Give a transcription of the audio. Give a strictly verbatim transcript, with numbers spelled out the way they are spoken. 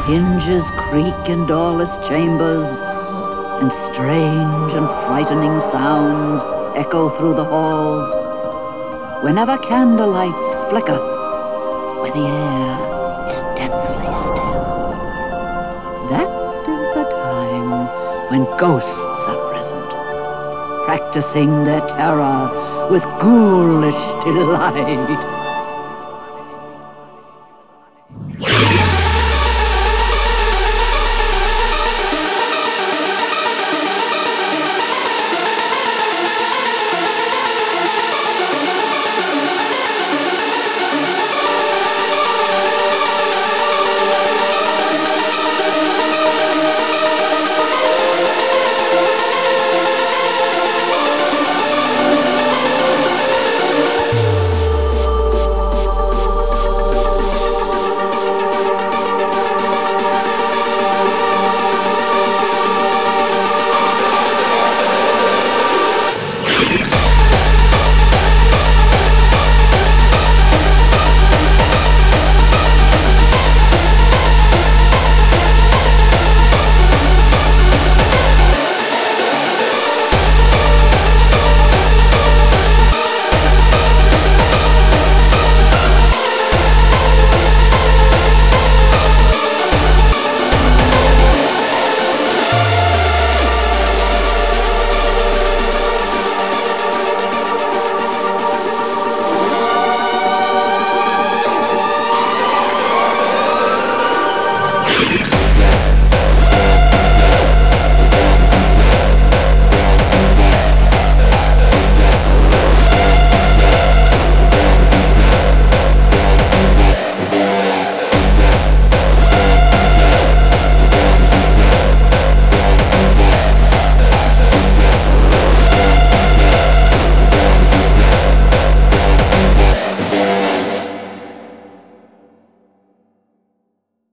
hinges creak in doorless chambers, and strange and frightening sounds echo through the halls, whenever candlelights flicker, where the air is deathly still. That is the time when ghosts are present, practicing their terror with ghoulish delight.